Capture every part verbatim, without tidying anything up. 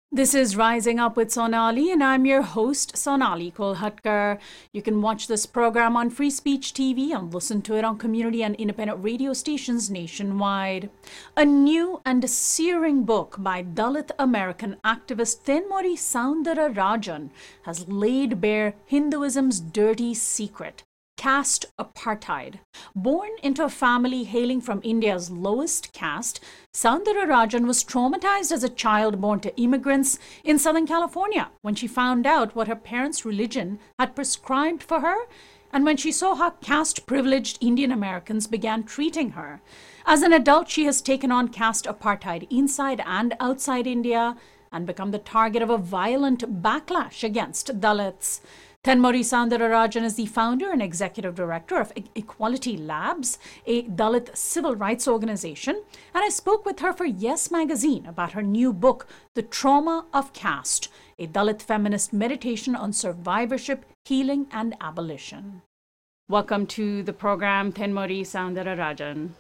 This is Rising Up with Sonali, and I'm your host, Sonali Kolhatkar. You can watch this program on Free Speech T V and listen to it on community and independent radio stations nationwide. A new and searing book by Dalit American activist Thenmozhi Soundararajan has laid bare Hinduism's dirty secret: caste apartheid. Born into a family hailing from India's lowest caste, Soundararajan was traumatized as a child born to immigrants in Southern California when she found out what her parents' religion had prescribed for her and when she saw how caste-privileged Indian Americans began treating her. As an adult, she has taken on caste apartheid inside and outside India and become the target of a violent backlash against Dalits. Thenmozhi Soundararajan is the founder and executive director of Equality Labs, a Dalit civil rights organization, and I spoke with her for Yes Magazine about her new book, The Trauma of Caste, a Dalit feminist meditation on survivorship, healing, and abolition. Welcome to the program, Thenmozhi Soundararajan.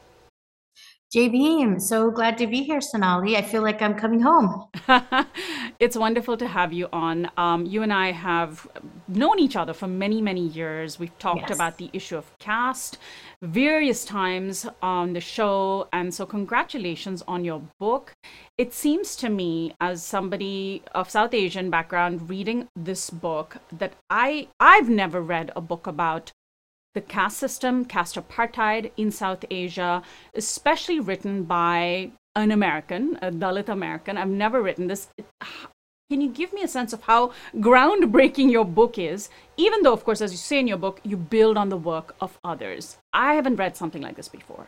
J B, I'm so glad to be here, Sonali. I feel like I'm coming home. It's wonderful to have you on. Um, you and I have known each other for many, many years. We've talked Yes. about the issue of caste various times on the show. And so, congratulations on your book. It seems to me, as somebody of South Asian background reading this book, that I, I've never read a book about the caste system, caste apartheid in South Asia, especially written by an American, a Dalit American. I've never written this. Can you give me a sense of how groundbreaking your book is, even though, of course, as you say in your book, you build on the work of others? I haven't read something like this before.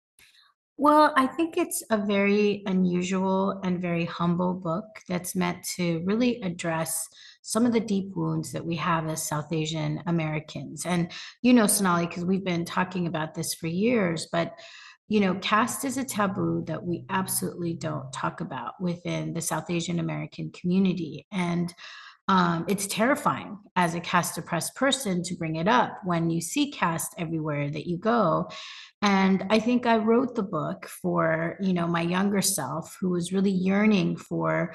Well, I think it's a very unusual and very humble book that's meant to really address some of the deep wounds that we have as South Asian Americans. And you know, Sonali, because we've been talking about this for years, but you know, caste is a taboo that we absolutely don't talk about within the South Asian American community. And um, it's terrifying as a caste oppressed person to bring it up when you see caste everywhere that you go. And I think I wrote the book for, you know, my younger self who was really yearning for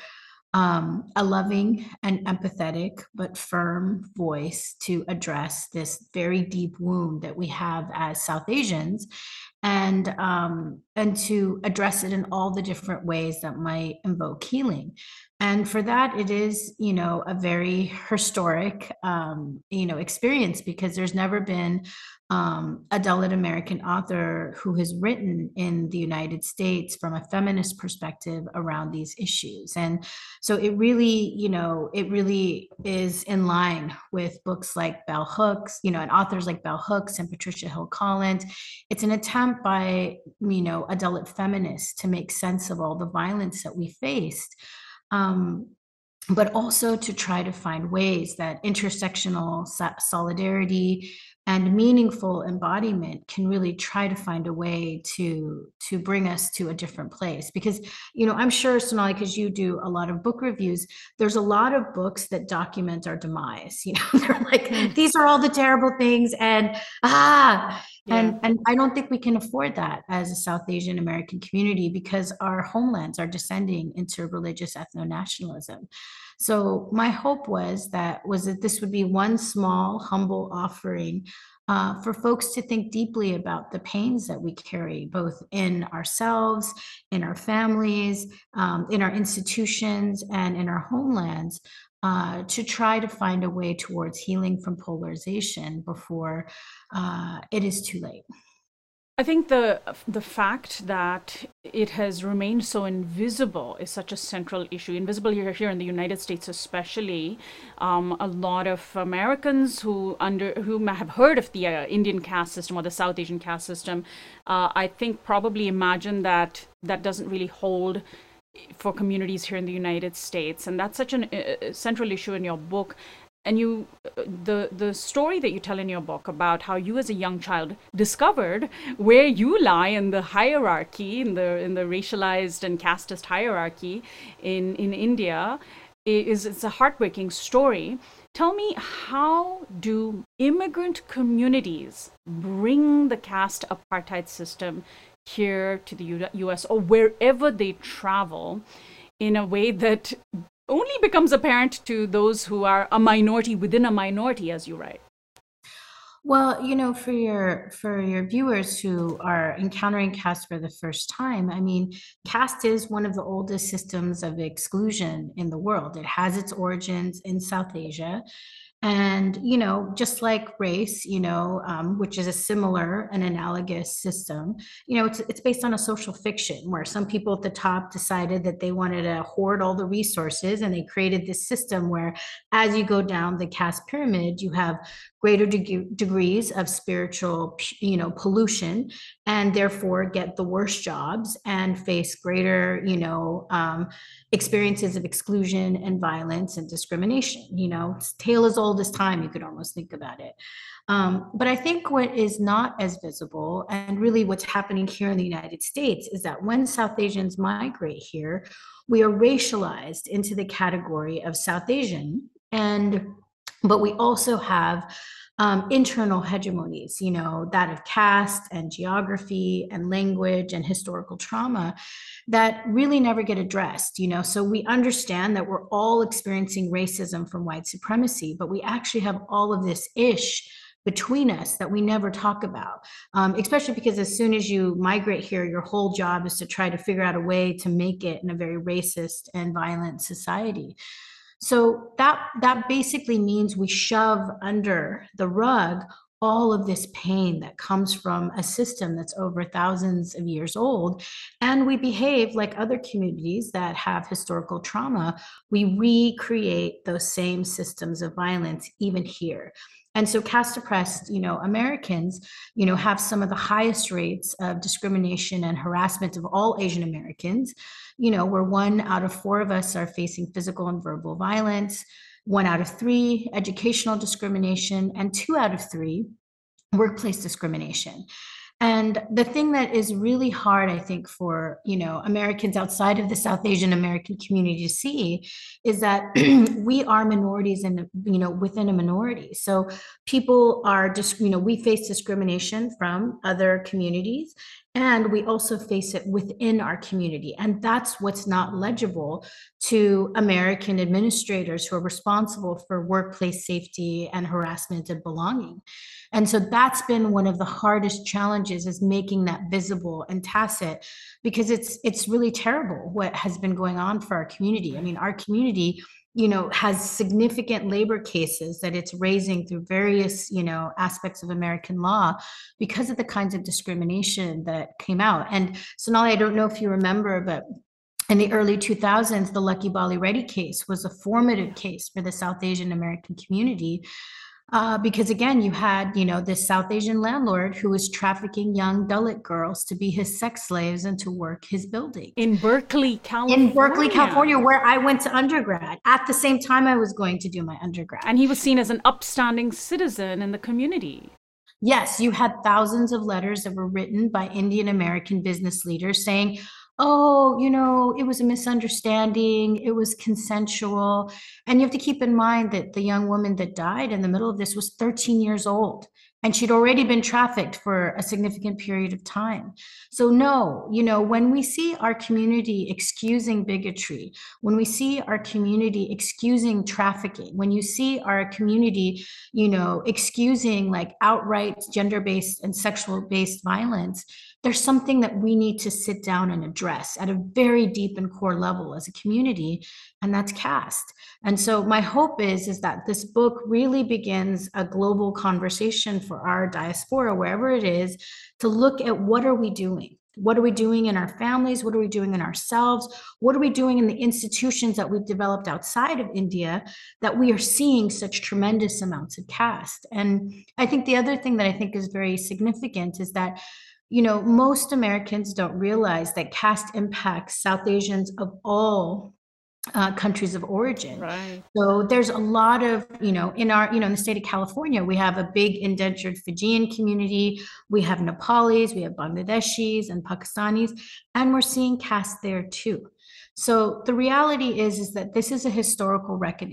um, a loving and empathetic but firm voice to address this very deep wound that we have as South Asians, and um, and to address it in all the different ways that might invoke healing. And for that, it is, you know, a very historic, um, you know, experience because there's never been um, a Dalit American author who has written in the United States from a feminist perspective around these issues. And so it really, you know, it really is in line with books like Bell Hooks, you know, and authors like Bell Hooks and Patricia Hill Collins. It's an attempt by, you know, a Dalit feminist to make sense of all the violence that we faced. Um, but also to try to find ways that intersectional solidarity and meaningful embodiment can really try to find a way to to bring us to a different place. Because you know, I'm sure, Sonali, because you do a lot of book reviews, there's a lot of books that document our demise. You know, they're like, Hmm. these are all the terrible things, and ah Yeah. and and I don't think we can afford that as a South Asian American community because our homelands are descending into religious ethno-nationalism. So my hope was that was that this would be one small, humble offering uh, for folks to think deeply about the pains that we carry, both in ourselves, in our families, um, in our institutions, and in our homelands, uh, to try to find a way towards healing from polarization before uh, it is too late. I think the the fact that it has remained so invisible is such a central issue. Invisible here, here in the United States, especially. Um, a lot of Americans who under who may have heard of the uh, Indian caste system or the South Asian caste system, uh, I think probably imagine that that doesn't really hold for communities here in the United States, and that's such a uh, central issue in your book. And you the the story that you tell in your book about how you as a young child discovered where you lie in the hierarchy, in the in the racialized and casteist hierarchy in in India, is it's a heartbreaking story. Tell me, how do immigrant communities bring the caste apartheid system here to the U S or wherever they travel in a way that only becomes apparent to those who are a minority within a minority, as you write. Well, you know, for your for your viewers who are encountering caste for the first time, I mean, caste is one of the oldest systems of exclusion in the world. It has its origins in South Asia. And, you know, just like race, you know, um, which is a similar and analogous system, you know, it's, it's based on a social fiction where some people at the top decided that they wanted to hoard all the resources, and they created this system where as you go down the caste pyramid, you have greater deg- degrees of spiritual, you know, pollution, and therefore get the worst jobs and face greater, you know, um, experiences of exclusion and violence and discrimination. You know, it's tale as old as time, you could almost think about it. Um, but I think what is not as visible, and really what's happening here in the United States, is that when South Asians migrate here, we are racialized into the category of South Asian. And but we also have um, internal hegemonies, you know, that of caste and geography and language and historical trauma that really never get addressed, you know. So we understand that we're all experiencing racism from white supremacy, but we actually have all of this ish between us that we never talk about, um, especially because as soon as you migrate here, your whole job is to try to figure out a way to make it in a very racist and violent society. So that that basically means we shove under the rug all of this pain that comes from a system that's over thousands of years old. And we behave like other communities that have historical trauma. We recreate those same systems of violence even here. And so caste oppressed, you know, Americans, you know, have some of the highest rates of discrimination and harassment of all Asian Americans, you know, where one out of four of us are facing physical and verbal violence, one out of three educational discrimination, and two out of three workplace discrimination. And the thing that is really hard, I think, for, you know, Americans outside of the South Asian American community to see is that we are minorities in, you know, within a minority. So people are just, you know, we face discrimination from other communities, and we also face it within our community. And that's what's not legible to American administrators who are responsible for workplace safety and harassment and belonging. And so that's been one of the hardest challenges, is making that visible and tacit, because it's it's really terrible what has been going on for our community. I mean, our community, you know, has significant labor cases that it's raising through various, you know, aspects of American law because of the kinds of discrimination that came out. And Sonali, I don't know if you remember, but in the early two thousands, the Lucky Bali Reddy case was a formative case for the South Asian American community. Uh, because again, you had, you know, this South Asian landlord who was trafficking young Dalit girls to be his sex slaves and to work his building. In Berkeley, California. In Berkeley, California, where I went to undergrad at the same time I was going to do my undergrad. And he was seen as an upstanding citizen in the community. Yes, you had thousands of letters that were written by Indian American business leaders saying, oh, you know, it was a misunderstanding, it was consensual. And you have to keep in mind that the young woman that died in the middle of this was thirteen years old, and she'd already been trafficked for a significant period of time. So no, you know, when we see our community excusing bigotry, when we see our community excusing trafficking, when you see our community, you know, excusing like outright gender-based and sexual-based violence, there's something that we need to sit down and address at a very deep and core level as a community, and that's caste. And so my hope is, is that this book really begins a global conversation for our diaspora, wherever it is, to look at what are we doing? What are we doing in our families? What are we doing in ourselves? What are we doing in the institutions that we've developed outside of India that we are seeing such tremendous amounts of caste? And I think the other thing that I think is very significant is that, you know, most Americans don't realize that caste impacts South Asians of all uh, countries of origin. Right. So there's a lot of, you know, in our, you know, in the state of California, we have a big indentured Fijian community. We have Nepalis, we have Bangladeshis and Pakistanis, and we're seeing caste there too. So the reality is, is that this is a historical reckoning.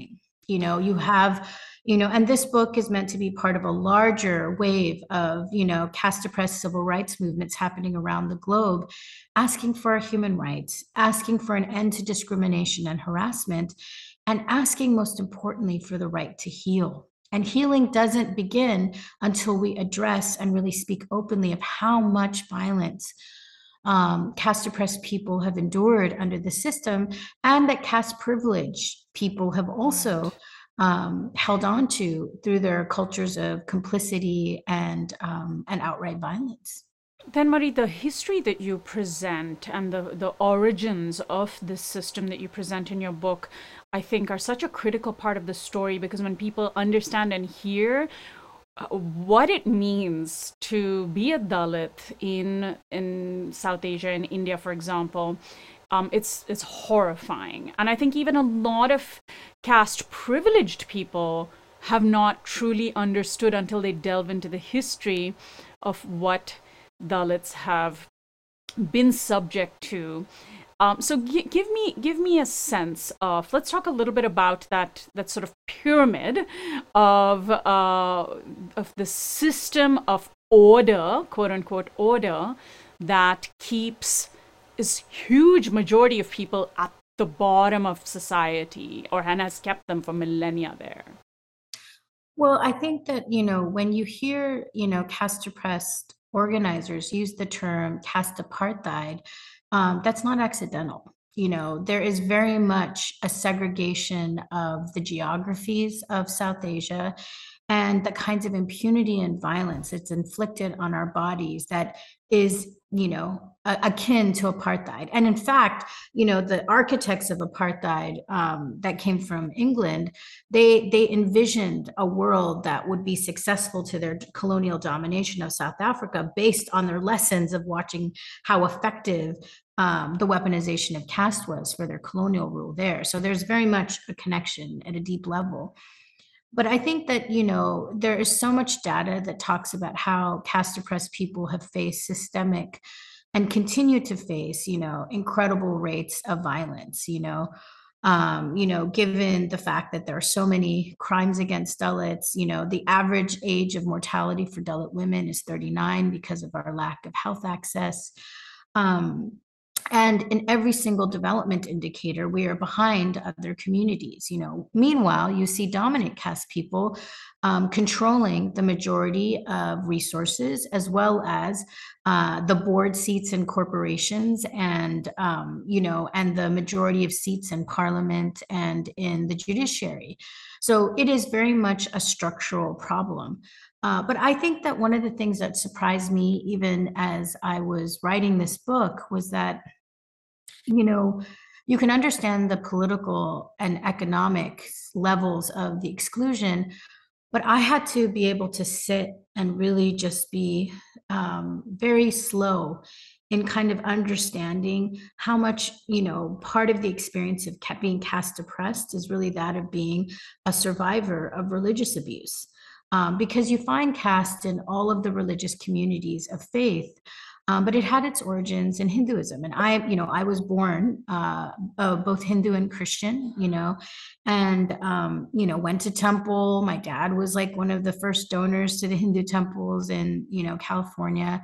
You know, you have, you know, and this book is meant to be part of a larger wave of, you know, caste oppressed civil rights movements happening around the globe, asking for our human rights, asking for an end to discrimination and harassment, and asking, most importantly, for the right to heal. And healing doesn't begin until we address and really speak openly of how much violence um, caste oppressed people have endured under the system, and that caste privilege people have also um, held on to through their cultures of complicity and um, and outright violence. Then, Marie, the history that you present and the, the origins of this system that you present in your book, I think, are such a critical part of the story, because when people understand and hear uh, what it means to be a Dalit in in South Asia, in India, for example, um, it's it's horrifying. And I think even a lot of caste privileged people have not truly understood until they delve into the history of what Dalits have been subject to. Um, so g- give me give me a sense of, let's talk a little bit about that that sort of pyramid of uh, of the system of order, quote unquote order, that keeps this huge majority of people at the bottom of society, or and has kept them for millennia there. Well, I think that, you know, when you hear, you know, caste oppressed organizers use the term caste apartheid, um, that's not accidental. You know, there is very much a segregation of the geographies of South Asia and the kinds of impunity and violence that's inflicted on our bodies that is, you know, a- akin to apartheid. And in fact, you know, the architects of apartheid um, that came from England, they they envisioned a world that would be successful to their colonial domination of South Africa based on their lessons of watching how effective um, the weaponization of caste was for their colonial rule there. So there's very much a connection at a deep level. But I think that, you know, there is so much data that talks about how caste oppressed people have faced systemic and continue to face, you know, incredible rates of violence, you know. Um, you know, given the fact that there are so many crimes against Dalits, you know, the average age of mortality for Dalit women is thirty-nine because of our lack of health access. Um, and in every single development indicator, we are behind other communities. You know, meanwhile, you see dominant caste people um, controlling the majority of resources, as well as uh, the board seats in corporations, and um, you know, and the majority of seats in parliament and in the judiciary. So it is very much a structural problem. Uh, but I think that one of the things that surprised me, even as I was writing this book, was that, you know, you can understand the political and economic levels of the exclusion, but I had to be able to sit and really just be um, very slow in kind of understanding how much, you know, part of the experience of ca- being caste oppressed is really that of being a survivor of religious abuse. Um, because you find caste in all of the religious communities of faith, um, but it had its origins in Hinduism. And I, you know, I was born uh, uh, both Hindu and Christian, you know, and, um, you know, went to temple. My dad was like one of the first donors to the Hindu temples in, you know, California.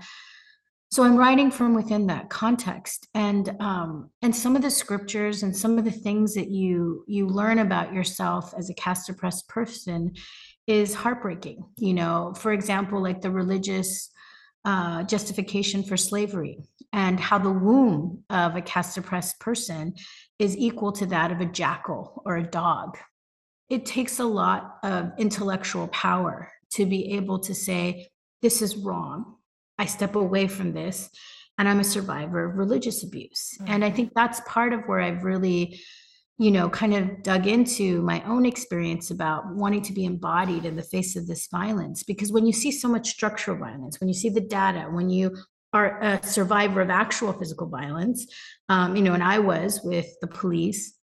So I'm writing from within that context, and um, and some of the scriptures and some of the things that you you learn about yourself as a caste oppressed person is heartbreaking. You know, for example, like the religious uh, justification for slavery, and how the womb of a caste oppressed person is equal to that of a jackal or a dog. It takes a lot of intellectual power to be able to say, this is wrong. I step away from this, and I'm a survivor of religious abuse. Right. And I think that's part of where I've really, you know, kind of dug into my own experience about wanting to be embodied in the face of this violence. Because when you see so much structural violence, when you see the data, when you are a survivor of actual physical violence, um, you know, and I was with the police,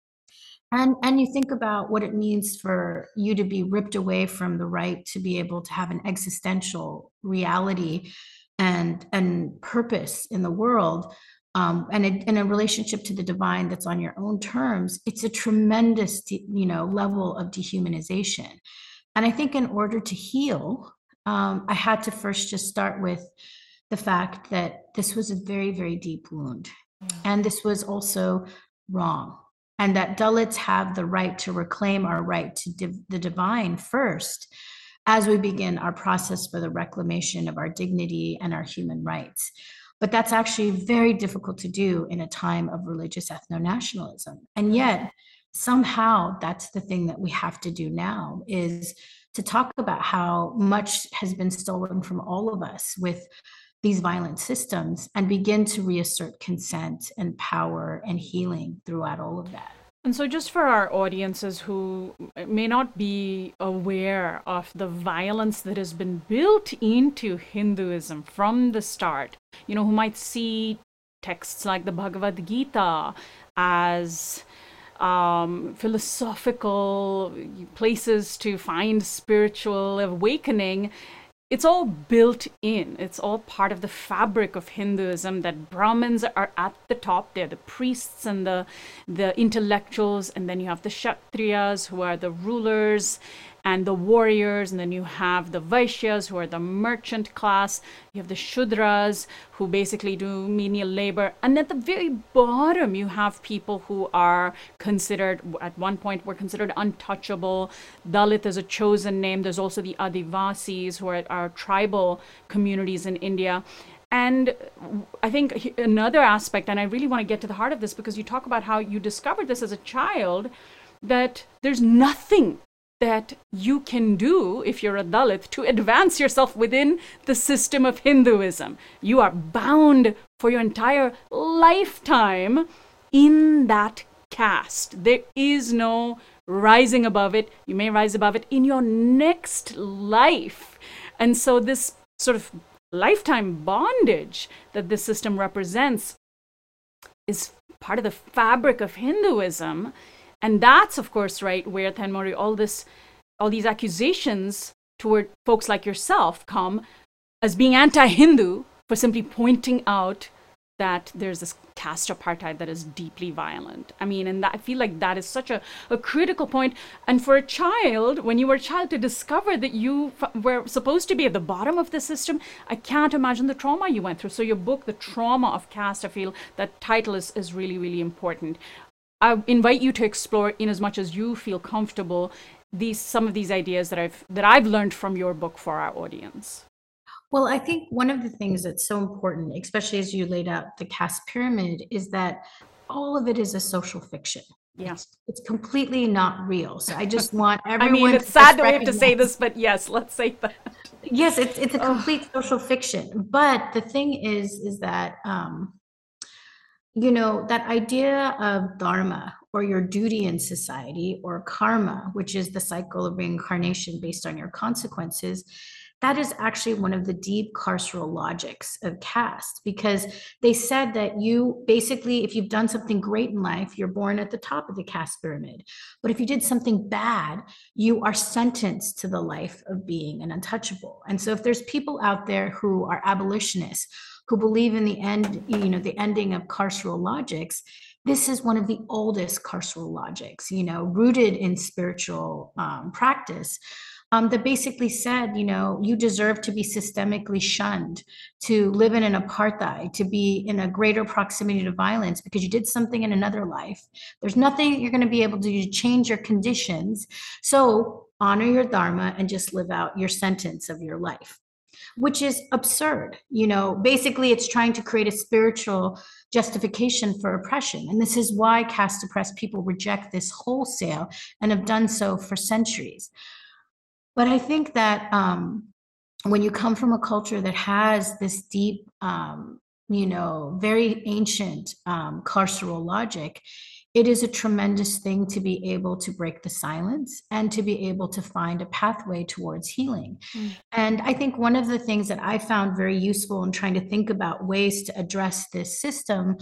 and and you think about what it means for you to be ripped away from the right to be able to have an existential reality and and purpose in the world. um, and a, in a relationship to the divine that's on your own terms, it's a tremendous, you know, level of dehumanization. And I think in order to heal, um, I had to first just start with the fact that this was a very, very deep wound. Yeah. And this was also wrong. And that Dalits have the right to reclaim our right to div- the divine first as we begin our process for the reclamation of our dignity and our human rights. But that's actually very difficult to do in a time of religious ethno-nationalism. And yet, somehow, that's the thing that we have to do now, is to talk about how much has been stolen from all of us with these violent systems and begin to reassert consent and power and healing throughout all of that. And so just for our audiences who may not be aware of the violence that has been built into Hinduism from the start, you know, who might see texts like the Bhagavad Gita as um, philosophical places to find spiritual awakening, it's all built in. It's all part of the fabric of Hinduism that Brahmins are at the top. They're the priests and the, the intellectuals. And then you have the Kshatriyas, who are the rulers and the warriors. And then you have the Vaishyas, who are the merchant class. You have the Shudras, who basically do menial labor. And at the very bottom, you have people who are considered, at one point, were considered untouchable. Dalit is a chosen name. There's also the Adivasis, who are, are tribal communities in India. And I think another aspect, and I really want to get to the heart of this, because you talk about how you discovered this as a child, that there's nothing that you can do if you're a Dalit to advance yourself within the system of Hinduism. You are bound for your entire lifetime in that caste. There is no rising above it. You may rise above it in your next life. And so this sort of lifetime bondage that this system represents is part of the fabric of Hinduism. And that's, of course, right, where, Thenmozhi, all this, all these accusations toward folks like yourself come as being anti-Hindu for simply pointing out that there's this caste apartheid that is deeply violent. I mean, and that, I feel like that is such a, a critical point. And for a child, when you were a child, to discover that you f- were supposed to be at the bottom of the system, I can't imagine the trauma you went through. So your book, The Trauma of Caste, I feel that title is, is really, really important. I invite you to explore, in as much as you feel comfortable, these some of these ideas that I've that I've learned from your book for our audience. Well, I think one of the things that's so important, especially as you laid out the caste pyramid, is that all of it is a social fiction. Yeah. It's, it's completely not real. So I just want everyone I mean, it's to sad that we have to say this, but yes, let's say that. Yes, it's it's a complete oh. social fiction. But the thing is, is that um, you know, that idea of dharma, or your duty in society, or karma, which is the cycle of reincarnation based on your consequences, that is actually one of the deep carceral logics of caste, because they said that you basically, if you've done something great in life, you're born at the top of the caste pyramid. But if you did something bad, you are sentenced to the life of being an untouchable. And so if there's people out there who are abolitionists, who believe in the end, you know, the ending of carceral logics, this is one of the oldest carceral logics, you know, rooted in spiritual um, practice. Um, that basically said, you know, you deserve to be systemically shunned, to live in an apartheid, to be in a greater proximity to violence because you did something in another life. There's nothing you're going to be able to do to change your conditions. So honor your dharma and just live out your sentence of your life, which is absurd. You know, basically it's trying to create a spiritual justification for oppression. And this is why caste oppressed people reject this wholesale and have done so for centuries. But I think that um, when you come from a culture that has this deep, um, you know, very ancient um, carceral logic, it is a tremendous thing to be able to break the silence and to be able to find a pathway towards healing. Mm. And I think one of the things that I found very useful in trying to think about ways to address this system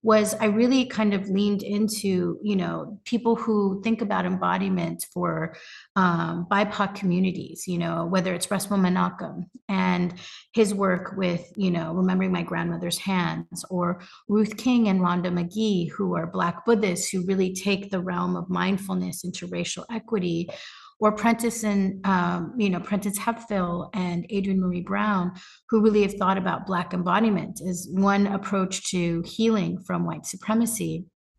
was I really kind of leaned into, you know, people who think about embodiment for um, B I P O C communities, you know, whether it's Resmaa Menakem and his work with, you know, remembering my grandmother's hands, or Ruth King and Rhonda McGee, who are Black Buddhists who really take the realm of mindfulness into racial equity, or Prentice and, um, you know, Prentice Hemphill and Adrienne Maree Brown, who really have thought about Black embodiment as one approach to healing from white supremacy.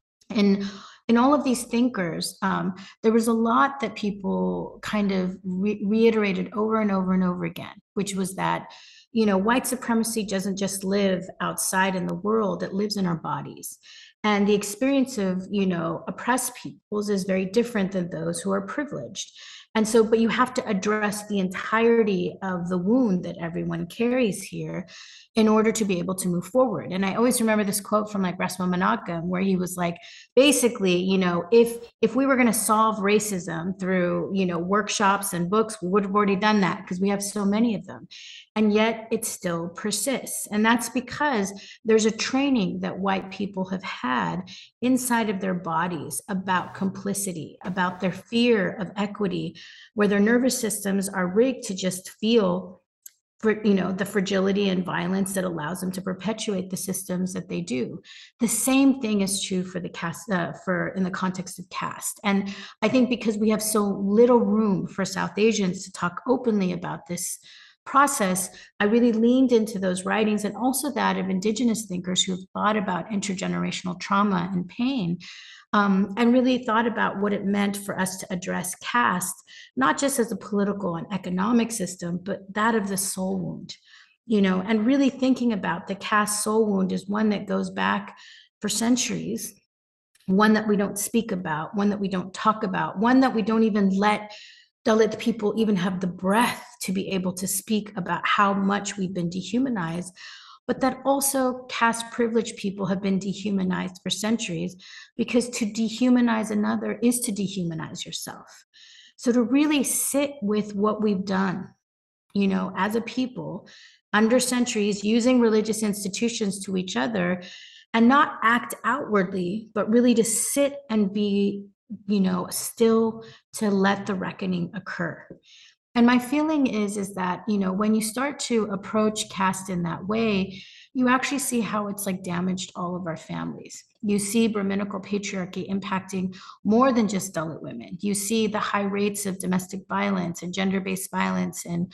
And in all of these thinkers, um, there was a lot that people kind of re- reiterated over and over and over again, which was that, you know, white supremacy doesn't just live outside in the world, it lives in our bodies. And the experience of, you know, oppressed peoples is very different than those who are privileged. And so, but you have to address the entirety of the wound that everyone carries here in order to be able to move forward. And I always remember this quote from like Resmaa Menakem, where he was like, basically, you know, if if we were going to solve racism through, you know, workshops and books, we would have already done that because we have so many of them. And yet it still persists. And that's because there's a training that white people have had inside of their bodies about complicity, about their fear of equity, where their nervous systems are rigged to just feel, for, you know, the fragility and violence that allows them to perpetuate the systems that they do. The same thing is true for the caste, uh, for in the context of caste. And I think because we have so little room for South Asians to talk openly about this process, I really leaned into those writings, and also that of Indigenous thinkers who have thought about intergenerational trauma and pain, um, and really thought about what it meant for us to address caste, not just as a political and economic system, but that of the soul wound, you know, and really thinking about the caste soul wound is one that goes back for centuries, one that we don't speak about, one that we don't talk about, one that we don't even let Dalit people even have the breath to be able to speak about how much we've been dehumanized, but that also caste privileged people have been dehumanized for centuries, because to dehumanize another is to dehumanize yourself. So to really sit with what we've done, you know, as a people under centuries, using religious institutions to each other, and not act outwardly, but really to sit and be, you know, still to let the reckoning occur. And my feeling is, is that, you know, when you start to approach caste in that way, you actually see how it's like damaged all of our families. You see Brahminical patriarchy impacting more than just Dalit women. You see the high rates of domestic violence and gender-based violence and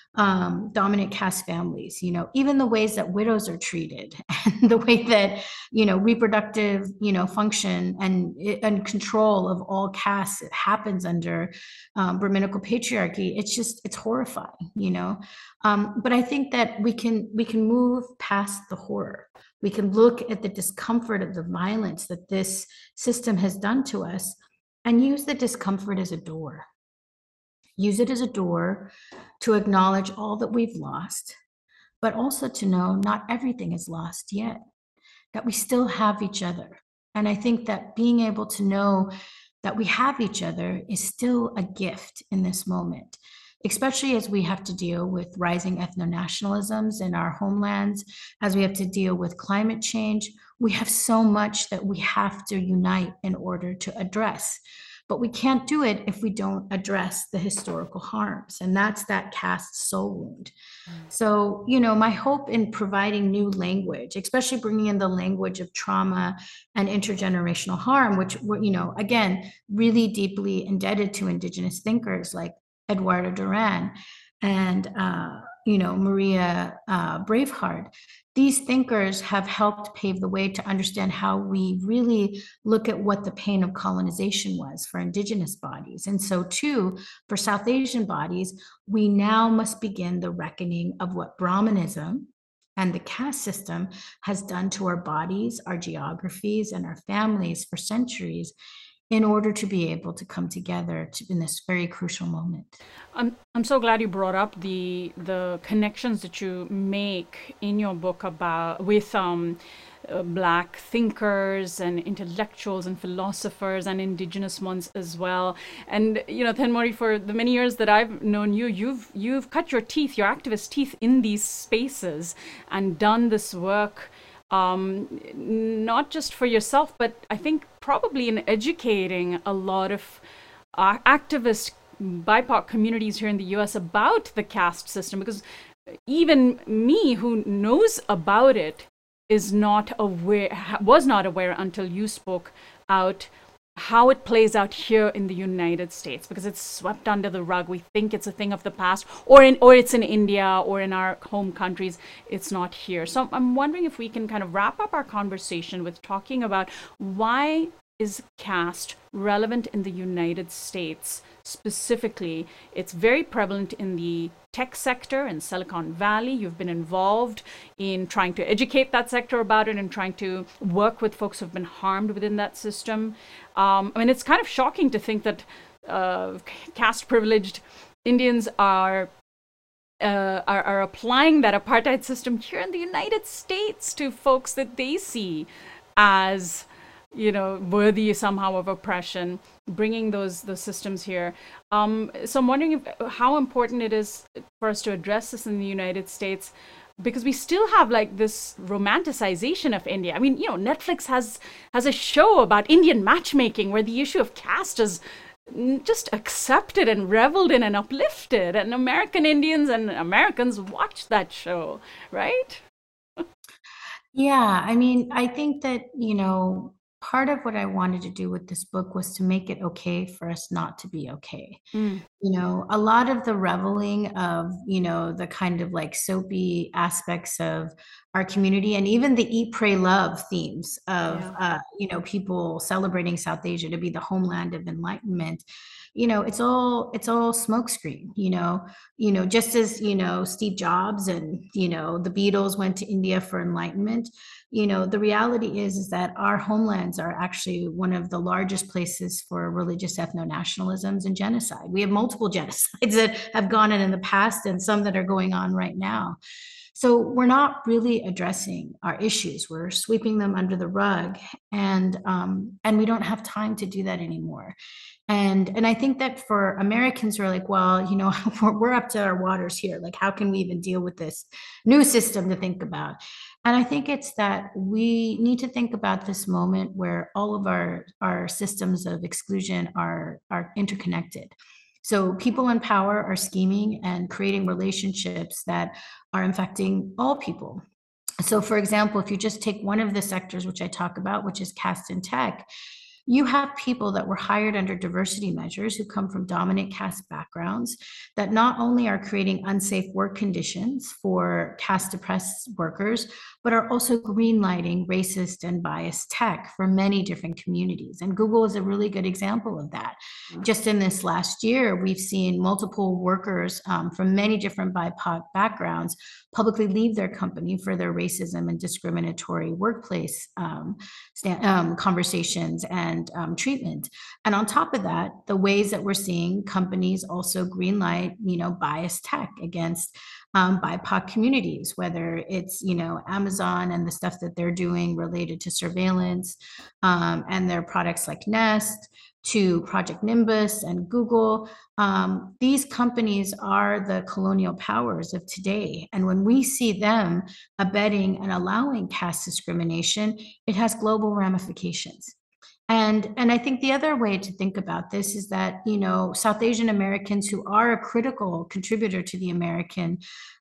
um, dominant caste families, you know, even the ways that widows are treated and the way that, you know, reproductive, you know, function and, and control of all castes happens under um, Brahminical patriarchy. It's just, it's horrifying, you know. Um, but I think that we can, we can move past the horror. We can look at the discomfort of the violence that this system has done to us and use the discomfort as a door. Use it as a door to acknowledge all that we've lost, but also to know not everything is lost yet, that we still have each other. And I think that being able to know that we have each other is still a gift in this moment, especially as we have to deal with rising ethno-nationalisms in our homelands, as we have to deal with climate change. We have so much that we have to unite in order to address. But we can't do it if we don't address the historical harms. And that's that caste soul wound. Mm. So, you know, my hope in providing new language, especially bringing in the language of trauma and intergenerational harm, which were, you know, again, really deeply indebted to Indigenous thinkers like Eduardo Duran and, uh, you know, Maria uh, Braveheart. These thinkers have helped pave the way to understand how we really look at what the pain of colonization was for Indigenous bodies. And so too, for South Asian bodies, we now must begin the reckoning of what Brahmanism and the caste system has done to our bodies, our geographies, and our families for centuries, in order to be able to come together to, in this very crucial moment. I'm I'm so glad you brought up the the connections that you make in your book about with um, uh, Black thinkers and intellectuals and philosophers and Indigenous ones as well. And you know, Thenmozhi, for the many years that I've known you, you've you've cut your teeth, your activist teeth, in these spaces and done this work um, not just for yourself, but I think probably in educating a lot of uh, activist B I P O C communities here in the U S about the caste system, because even me who knows about it is not aware, was not aware until you spoke out how it plays out here in the United States, because it's swept under the rug. We think it's a thing of the past, or in or it's in India or in our home countries. It's not here. So I'm wondering if we can kind of wrap up our conversation with talking about why is caste relevant in the United States specifically. It's very prevalent in the tech sector in Silicon Valley. You've been involved in trying to educate that sector about it and trying to work with folks who've been harmed within that system. Um, I mean, it's kind of shocking to think that uh, caste privileged Indians are uh, are, are applying that apartheid system here in the United States to folks that they see as, you know, worthy somehow of oppression, bringing those those systems here. Um, so I'm wondering if, how important it is for us to address this in the United States, because we still have like this romanticization of India. I mean, you know, Netflix has has a show about Indian matchmaking where the issue of caste is just accepted and reveled in and uplifted, and American Indians and Americans watch that show, right? Yeah, I mean, I think that, you know, part of what I wanted to do with this book was to make it okay for us not to be okay. Mm, You know, a lot of the reveling of, you know, the kind of like soapy aspects of our community and even the eat, pray, love themes of, yeah. uh, you know, people celebrating South Asia to be the homeland of enlightenment. You know, it's all it's all smokescreen, you know, you know, just as, you know, Steve Jobs and, you know, the Beatles went to India for enlightenment. You know, the reality is is that our homelands are actually one of the largest places for religious ethno-nationalisms and genocide. We have multiple genocides that have gone on in the past and some that are going on right now. So we're not really addressing our issues. We're sweeping them under the rug, and um, and we don't have time to do that anymore. And and I think that for Americans who are like, well, you know, we're, we're up to our waters here. Like, how can we even deal with this new system to think about? And I think it's that we need to think about this moment where all of our our systems of exclusion are are interconnected. So people in power are scheming and creating relationships that are infecting all people. So, for example, if you just take one of the sectors which I talk about, which is caste and tech, you have people that were hired under diversity measures who come from dominant caste backgrounds that not only are creating unsafe work conditions for caste oppressed workers, but are also greenlighting racist and biased tech for many different communities. And Google is a really good example of that. Just in this last year, we've seen multiple workers um, from many different B I P O C backgrounds publicly leave their company for their racism and discriminatory workplace um, um, conversations and um, treatment. And on top of that, the ways that we're seeing companies also greenlight, you know, biased tech against um, B I P O C communities, whether it's, you know, Amazon and the stuff that they're doing related to surveillance um, and their products like Nest, to Project Nimbus and Google. Um, these companies are the colonial powers of today. And when we see them abetting and allowing caste discrimination, it has global ramifications. And, and I think the other way to think about this is that, you know, South Asian Americans who are a critical contributor to the American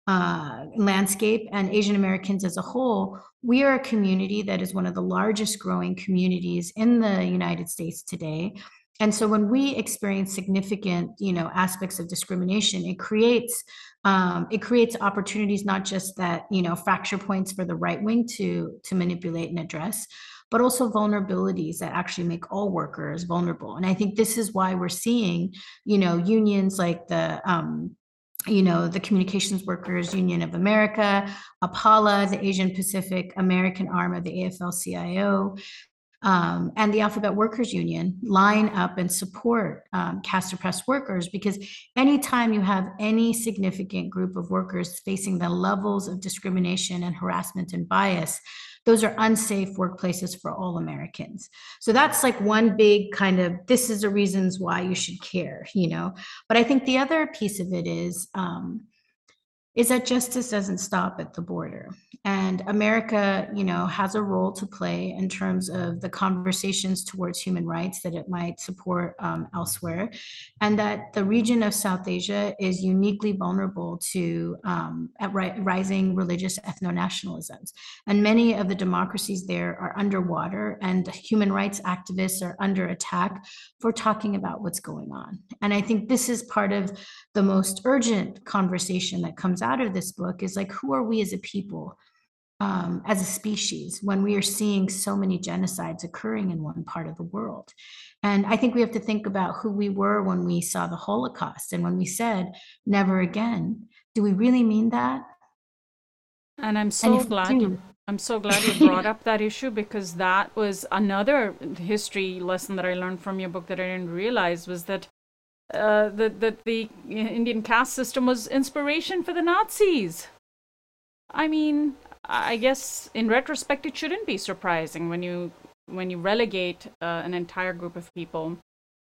uh, landscape and Asian Americans as a whole, we are a community that is one of the largest growing communities in the United States today. And so when we experience significant, you know, aspects of discrimination, it creates um, it creates opportunities, not just that, you know, fracture points for the right wing to to manipulate and address, but also vulnerabilities that actually make all workers vulnerable. And I think this is why we're seeing, you know, unions like the um, you know, the Communications Workers Union of America, APALA, the Asian Pacific American arm of the A F L C I O, um, and the Alphabet Workers Union line up and support um, caste oppressed workers, because anytime you have any significant group of workers facing the levels of discrimination and harassment and bias, those are unsafe workplaces for all Americans. So that's like one big kind of, this is the reasons why you should care, you know. But I think the other piece of it is, um, is that justice doesn't stop at the border. And America, you know, has a role to play in terms of the conversations towards human rights that it might support um, elsewhere. And that the region of South Asia is uniquely vulnerable to um, ri- rising religious ethno-nationalisms. And many of the democracies there are underwater, and human rights activists are under attack for talking about what's going on. And I think this is part of the most urgent conversation that comes out of this book is like, who are we as a people, um, as a species, when we are seeing so many genocides occurring in one part of the world? And I think we have to think about who we were when we saw the Holocaust and when we said, never again. Do we really mean that? And I'm And so if we glad you, do, I'm so glad you brought up that issue, because that was another history lesson that I learned from your book that I didn't realize was that uh, that that the Indian caste system was inspiration for the Nazis. I mean, I guess in retrospect, it shouldn't be surprising when you when you relegate uh, an entire group of people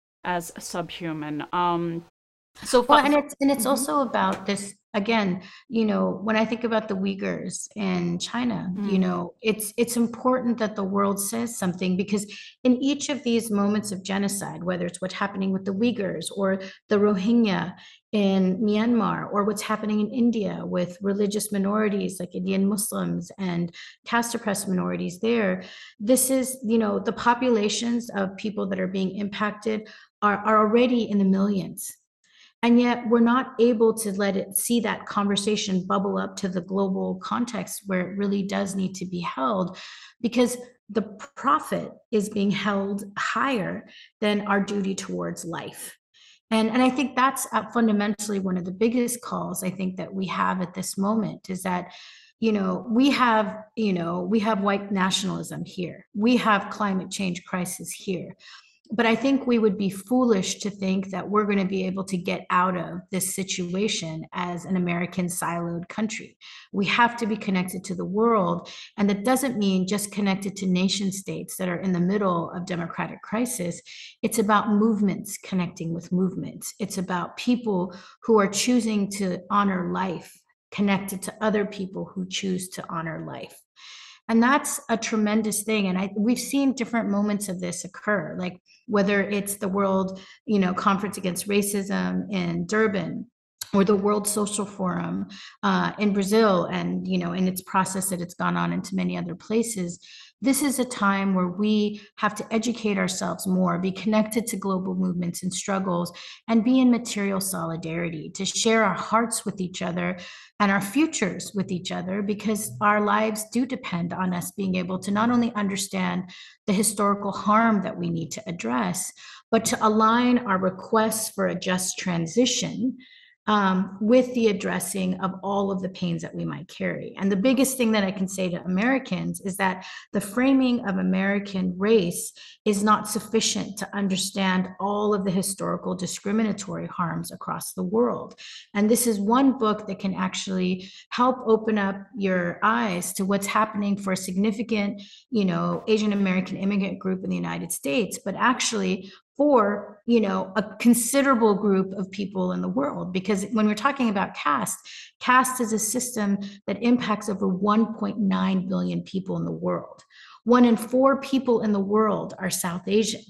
as subhuman. Um, so well, far, and it's and it's mm-hmm. also about this again, you know, when I think about the Uyghurs in China, you mm. know, it's it's important that the world says something, because in each of these moments of genocide, whether it's what's happening with the Uyghurs or the Rohingya in Myanmar, or what's happening in India with religious minorities like Indian Muslims and caste oppressed minorities there, this is, you know, the populations of people that are being impacted are, are already in the millions. And yet we're not able to let it see that conversation bubble up to the global context where it really does need to be held, because the profit is being held higher than our duty towards life. And, and I think that's uh, fundamentally one of the biggest calls I think that we have at this moment, is that, you know, we have, you know, we have white nationalism here. We have climate change crisis here. But I think we would be foolish to think that we're going to be able to get out of this situation as an American siloed country. We have to be connected to the world. And that doesn't mean just connected to nation states that are in the middle of democratic crisis. It's about movements connecting with movements. It's about people who are choosing to honor life, connected to other people who choose to honor life. And that's a tremendous thing. And I, we've seen different moments of this occur, like whether it's the World, you know, Conference Against Racism in Durban, or the World Social Forum uh, in Brazil, and, you know, in its process that it's gone on into many other places. This is a time where we have to educate ourselves more, be connected to global movements and struggles, and be in material solidarity to share our hearts with each other and our futures with each other, because our lives do depend on us being able to not only understand the historical harm that we need to address, but to align our requests for a just transition um, with the addressing of all of the pains that we might carry. And the biggest thing that I can say to Americans is that the framing of American race is not sufficient to understand all of the historical discriminatory harms across the world. And this is one book that can actually help open up your eyes to what's happening for a significant, you know, Asian American immigrant group in the United States, but actually for, you know, a considerable group of people in the world. Because when we're talking about caste, caste is a system that impacts over one point nine billion people in the world. One in four people in the world are South Asian.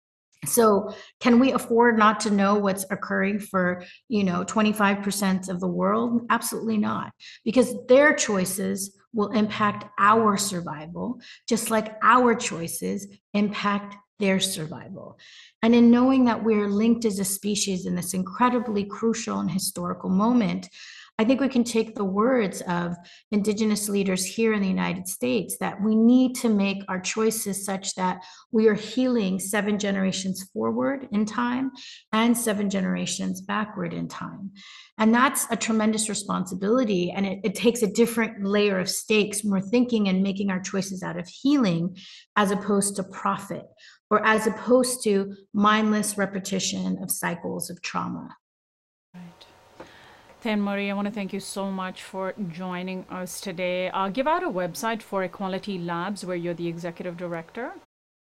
So can we afford not to know what's occurring for, you know, twenty-five percent of the world? Absolutely not, because their choices will impact our survival, just like our choices impact their survival. And in knowing that we're linked as a species in this incredibly crucial and historical moment, I think we can take the words of Indigenous leaders here in the United States that we need to make our choices such that we are healing seven generations forward in time and seven generations backward in time. And that's a tremendous responsibility. And it, it takes a different layer of stakes when we're thinking and making our choices out of healing as opposed to profit, or as opposed to mindless repetition of cycles of trauma. Right. Then, Marie, I want to thank you so much for joining us today. I'll give out a website for Equality Labs, where you're the executive director.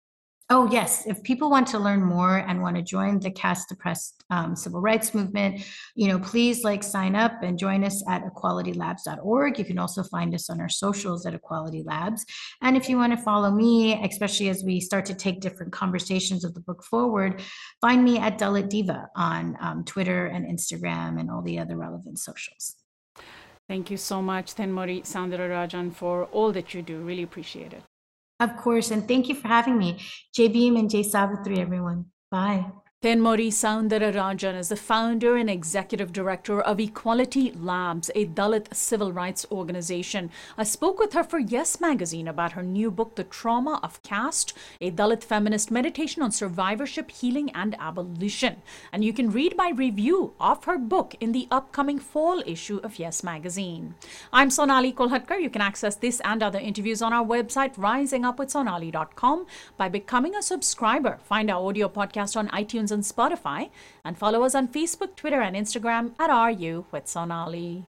Oh, yes. If people want to learn more and want to join the Caste Oppressed um, civil rights movement, you know, please like sign up and join us at equality labs dot org. You can also find us on our socials at Equality Labs. And if you want to follow me, especially as we start to take different conversations of the book forward, find me at Dalit Diva on um, Twitter and Instagram and all the other relevant socials. Thank you so much, Thenmozhi Soundararajan, for all that you do. Really appreciate it. Of course, and thank you for having me. Jai Bhim and Jai Savitri, everyone. Bye. Thenmozhi Soundararajan is the founder and executive director of Equality Labs, a Dalit civil rights organization. I spoke with her for Yes Magazine about her new book, The Trauma of Caste, a Dalit feminist meditation on survivorship, healing, and abolition. And you can read my review of her book in the upcoming fall issue of Yes Magazine. I'm Sonali Kolhatkar. You can access this and other interviews on our website, rising up with sonali dot com, by becoming a subscriber. Find our audio podcast on iTunes and Spotify, and follow us on Facebook, Twitter, and Instagram at R U with Sonali.